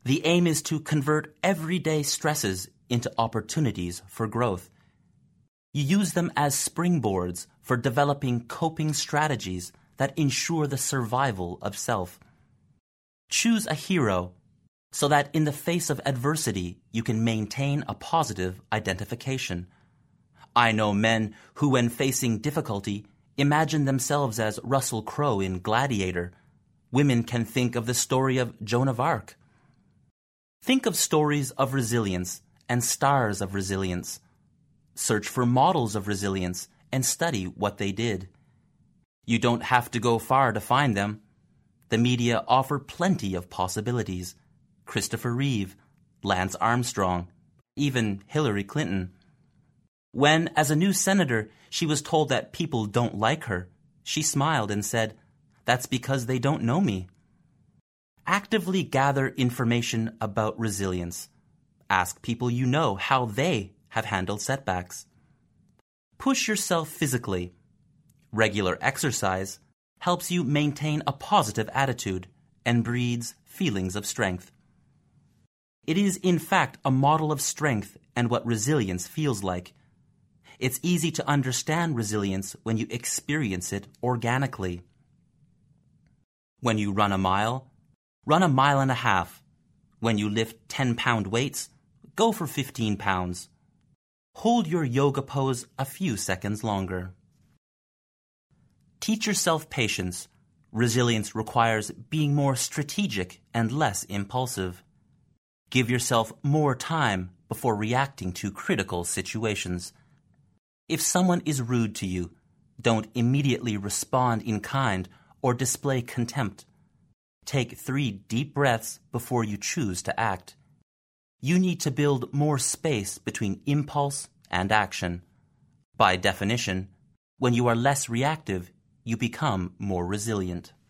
The aim is to convert everyday stresses into opportunities for growth. You use them as springboards for developing coping strategies that ensure the survival of self. Choose a hero so that in the face of adversity you can maintain a positive identification. I know men who, when facing difficulty, imagine themselves as Russell Crowe in Gladiator. Women can think of the story of Joan of Arc. Think of stories of resilience and stars of resilience. Search for models of resilience and study what they did. You don't have to go far to find them. The media offer plenty of possibilities. Christopher Reeve, Lance Armstrong, even Hillary Clinton. When, as a new senator, she was told that people don't like her, she smiled and said, "That's because they don't know me." Actively gather information about resilience. Ask people you know how they have handled setbacks. Push yourself physically. Regular exercise helps you maintain a positive attitude and breeds feelings of strength. It is, in fact, a model of strength and what resilience feels like. It's easy to understand resilience when you experience it organically. When you run a 1.5 miles. When you lift 10-pound weights, go for 15 pounds. Hold your yoga pose a few seconds longer. Teach yourself patience. Resilience requires being more strategic and less impulsive. Give yourself more time before reacting to critical situations. If someone is rude to you, don't immediately respond in kind or display contempt. Take 3 deep breaths before you choose to act. You need to build more space between impulse and action. By definition, when you are less reactive, you become more resilient.